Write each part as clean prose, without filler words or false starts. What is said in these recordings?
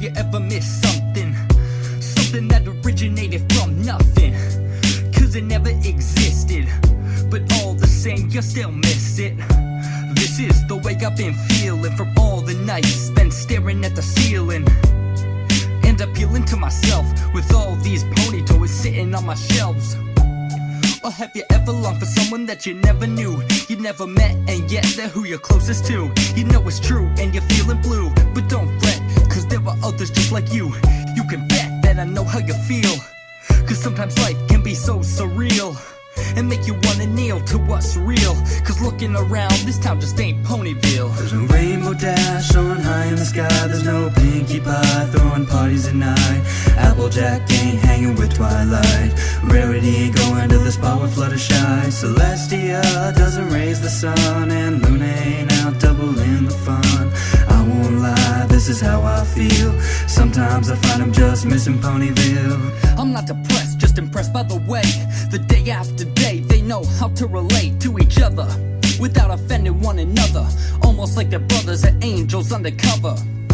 you ever missed something? Something that originated from nothing, cause it never existed, but all the same you still miss it. This is the way I've been feeling from all the nights spent staring at the ceiling and appealing to myself with all these pony toys sitting on my shelves. Or have you ever longed for someone that you never knew, you never met, and yet they're who you're closest to? You know it's true and you're feeling blue, but don't fret, cause there are others just like you. You can bet that I know how you feel, cause sometimes life can be so surreal and make you wanna kneel to what's real. Cause looking around, this town just ain't Ponyville. There's no rainbow dash soaring high in the sky. There's no Pinkie Pie throwing parties at night. Applejack ain't hanging with Twilight. Rarity ain't going to the spot with Fluttershy. Celestia doesn't raise the sun, and Luna ain't out doubling the fun. I won't lie, this is how I feel. Sometimes I find I'm just missing Ponyville. I'm not depressed, just impressed by the way the day after day they know how to relate to each other without offending one another, almost like they're brothers or angels undercover.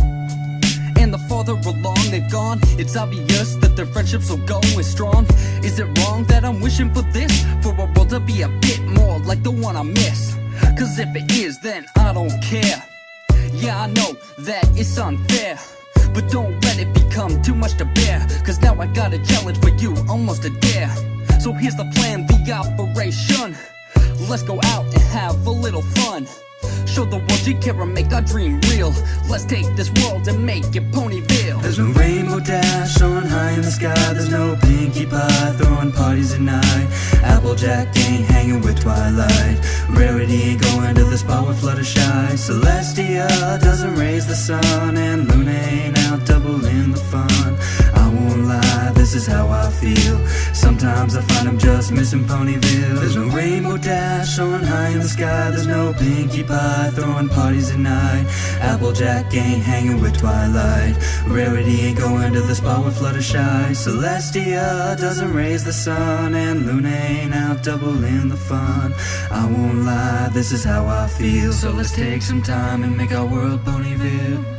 And the farther along they've gone, it's obvious that their friendships will go as strong. Is it wrong that I'm wishing for this, for a world to be a bit more like the one I miss? Cause if it is, then I don't care. Yeah, I know that it's unfair, but don't let it become too much to bear, cause now I got a challenge for you, almost a dare. So here's the plan, the operation. Let's go out and have a little fun. Show the world you care and make our dream real. Let's take this world and make it Ponyville. There's no rainbow dash soaring high in the sky. There's no Pinkie Pie throwing parties at night. Applejack ain't hanging with Twilight. Rarity ain't going to the spot with Fluttershy. Celestia doesn't raise the sun, and Luna ain't out doubling the fun. I won't lie, this is how I feel. Sometimes I find I'm just missing Ponyville. There's no rainbow dash soaring high in the sky. There's no Pinkie Pie throwing parties at night. Applejack ain't hanging with Twilight. Rarity ain't going to the spot with Fluttershy. Celestia doesn't raise the sun, and Luna ain't out doubling the fun. I won't lie, this is how I feel. So let's take some time and make our world Ponyville.